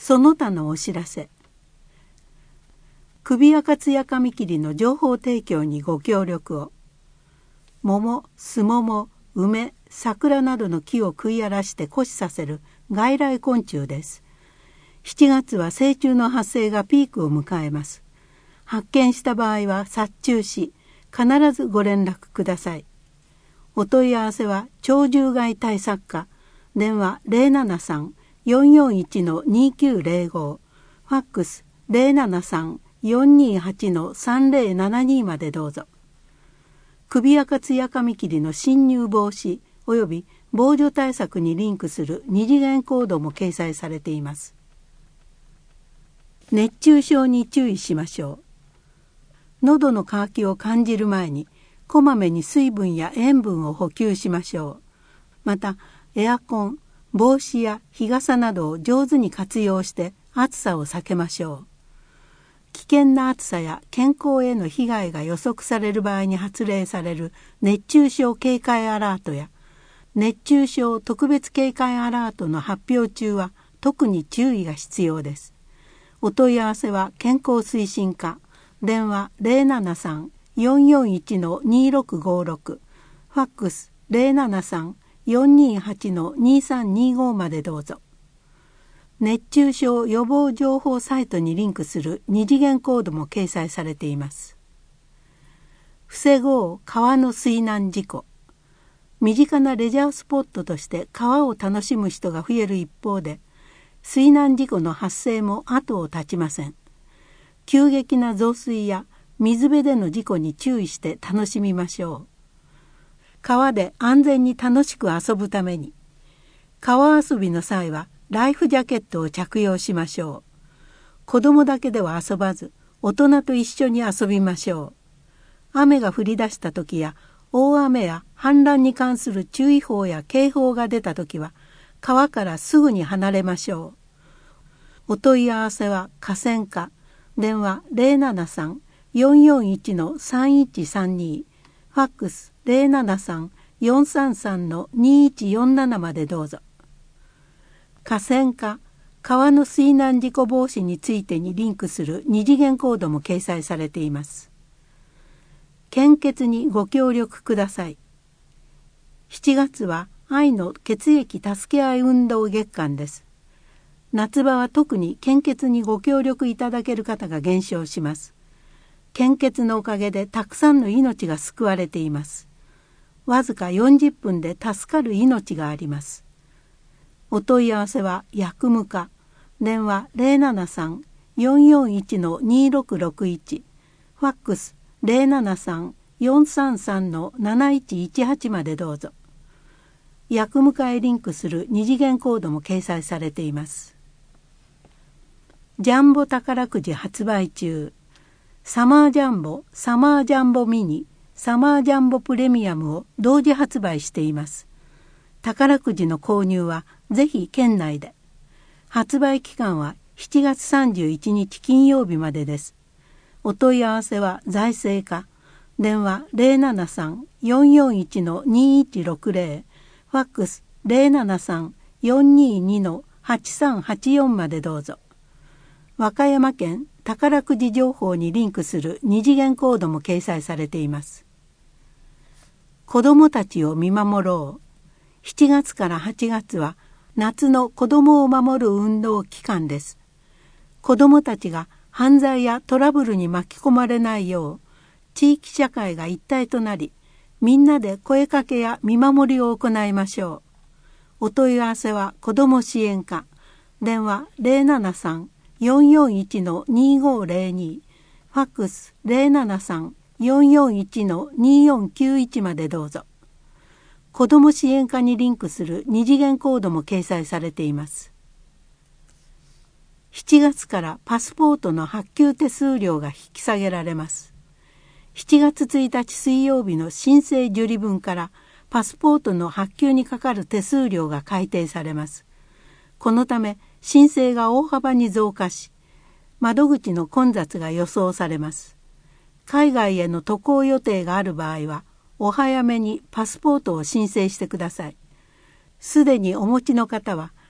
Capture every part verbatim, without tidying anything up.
その他のお知らせ。首赤ツヤカミキリの情報提供にご協力を。桃、スモモ、梅、桜などの木を食い荒らして枯死させる外来昆虫です。しちがつは成虫の発生がピークを迎えます。発見した場合は殺虫し、必ずご連絡ください。お問い合わせは鳥獣害対策課、電話 ゼロななさん よんよんいち にきゅうゼロご、ファックス ゼロななさん よんにはち さんゼロななに までどうぞ。首赤ツヤカミキリの侵入防止及び防除対策にリンクする二次元コードも掲載されています。熱中症に注意しましょう。喉の渇きを感じる前にこまめに水分や塩分を補給しましょう。またエアコン、帽子や日傘などを上手に活用して暑さを避けましょう。危険な暑さや健康への被害が予測される場合に発令される熱中症警戒アラートや熱中症特別警戒アラートの発表中は特に注意が必要です。お問い合わせは健康推進課、電話 ゼロななさん よんよんいち にろくごろく、ファックス ゼロななさん よんにはち にさんにご までどうぞ。熱中症予防情報サイトにリンクする二次元コードも掲載されています。防ごう川の水難事故。身近なレジャースポットとして川を楽しむ人が増える一方で、水難事故の発生も後を絶ちません。急激な増水や水辺での事故に注意して楽しみましょう。川で安全に楽しく遊ぶために、川遊びの際はライフジャケットを着用しましょう。子供だけでは遊ばず、大人と一緒に遊びましょう。雨が降り出した時や大雨や氾濫に関する注意報や警報が出た時は川からすぐに離れましょう。お問い合わせは河川課、電話 ゼロななさん よんよんいち さんいちさんに、ファックス ゼロななさん よんさんさん にいちよんなな までどうぞ。河川課、川の水難事故防止についてにリンクする二次元コードも掲載されています。献血にご協力ください。しちがつは愛の血液助け合い運動月間です。夏場は特に献血にご協力いただける方が減少します。献血のおかげでたくさんの命が救われています。わずかよんじゅっぷんで助かる命があります。お問い合わせは薬務課、電話 ゼロななさん よんよんいち にろくろくいち、ファックス ゼロななさん よんさんさん なないちいちはち までどうぞ。薬務課へリンクする二次元コードも掲載されています。ジャンボ宝くじ発売中。サマージャンボ、サマージャンボミニ、サマージャンボプレミアムを同時発売しています。宝くじの購入はぜひ県内で。発売期間はしちがつさんじゅういちにち金曜日までです。お問い合わせは財政課、電話 ゼロななさん よんよんいち にいちろくゼロ、ファックス ゼロななさん よんにに はちさんはちよん までどうぞ。和歌山県宝くじ情報にリンクする二次元コードも掲載されています。子どもたちを見守ろう。しちがつからはちがつは夏の子どもを守る運動期間です。子どもたちが犯罪やトラブルに巻き込まれないよう、地域社会が一体となり、みんなで声かけや見守りを行いましょう。お問い合わせは子ども支援課、電話 ゼロななさん よんよんいち にごゼロに、ファックス ゼロななさん よんよんいち によんきゅういち までどうぞ。子ども支援課にリンクする二次元コードも掲載されています。しちがつからパスポートの発給手数料が引き下げられます。しちがつついたち水曜日の申請受理分からパスポートの発給にかかる手数料が改定されます。このため申請が大幅に増加し、窓口の混雑が予想されます。海外への渡航予定がある場合は、お早めにパスポートを申請してください。すでにお持ちの方は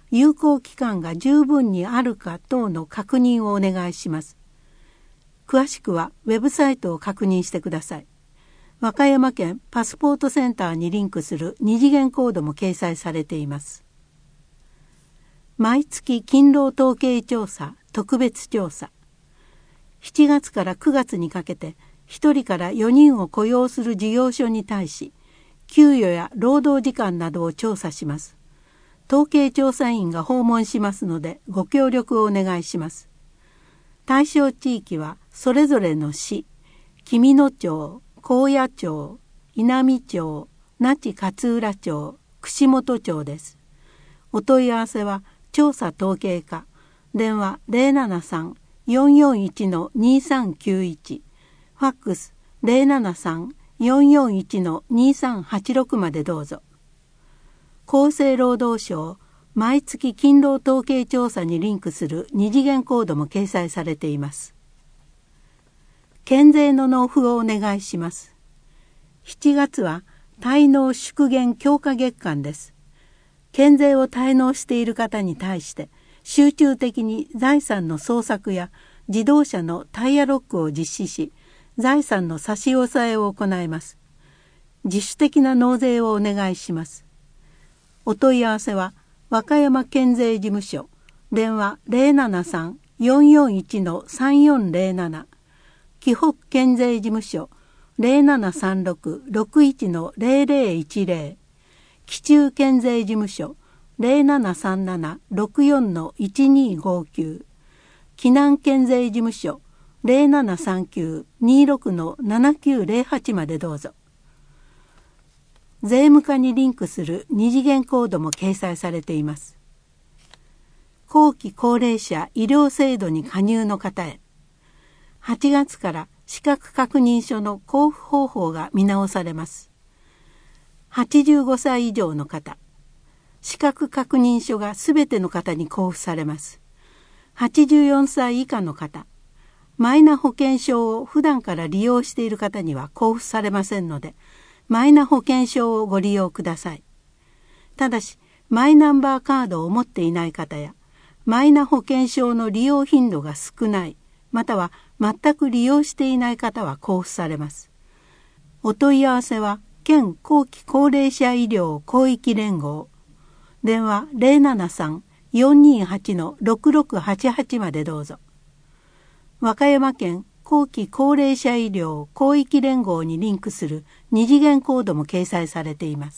有効期間が十分にあるか等の確認をお願いします。詳しくはウェブサイトを確認してください。和歌山県パスポートセンターにリンクする二次元コードも掲載されています。毎月勤労統計調査特別調査。しちがつからくがつにかけてひとりからよにんを雇用する事業所に対し、給与や労働時間などを調査します。統計調査員が訪問しますのでご協力をお願いします。対象地域はそれぞれの市、紀美野町、高野町、稲美町、那智勝浦町、串本町です。お問い合わせは調査統計課、電話 ゼロななさん よんよんいち にさんきゅういち、ファックス ゼロななさん よんよんいち にさんはちろくまでどうぞ。厚生労働省毎月勤労統計調査にリンクする二次元コードも掲載されています。県税の納付をお願いします。しちがつは滞納縮減強化月間です。県税を滞納している方に対して集中的に財産の捜索や自動車のタイヤロックを実施し、財産の差し押さえを行います。自主的な納税をお願いします。お問い合わせは和歌山県税事務所、電話 ゼロななさん よんよんいち さんよんゼロなな、紀北県税事務所 ゼロななさんろく ろくいち ゼロゼロいちゼロ、紀中県税事務所 ゼロななさんなな ろくよん いちにごきゅう、紀南県税事務所 ゼロななさんきゅう にろく ななきゅうゼロはち までどうぞ。税務課にリンクする二次元コードも掲載されています。後期高齢者医療制度に加入の方へ、はちがつから資格確認書の交付方法が見直されます。はちじゅうごさい以上の方、資格確認書がすべての方に交付されます。はちじゅうよんさい以下の方、マイナ保険証を普段から利用している方には交付されませんので、マイナ保険証をご利用ください。ただし、マイナンバーカードを持っていない方や、マイナ保険証の利用頻度が少ない、または全く利用していない方は交付されます。お問い合わせは、県後期高齢者医療広域連合、電話 ゼロななさん よんにはち ろくろくはちはち までどうぞ。和歌山県後期高齢者医療広域連合にリンクする二次元コードも掲載されています。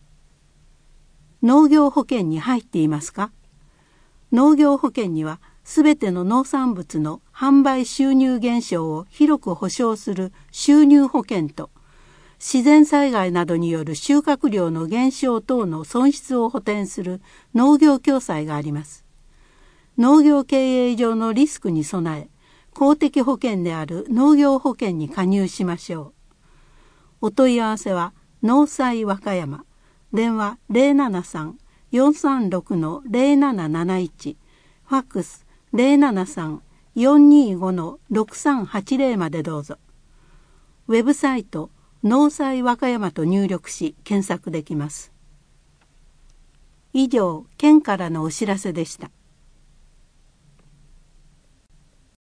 農業保険に入っていますか？農業保険にはすべての農産物の販売収入減少を広く保障する収入保険と、自然災害などによる収穫量の減少等の損失を補填する農業共済があります。農業経営上のリスクに備え、公的保険である農業保険に加入しましょう。お問い合わせは農災和歌山、電話 ゼロななさん よんさんろく ゼロなななないち、ファックス ゼロななさん よんにご ろくさんはちゼロ までどうぞ。ウェブサイト農災和歌山と入力し検索できます。以上、県からのお知らせでした。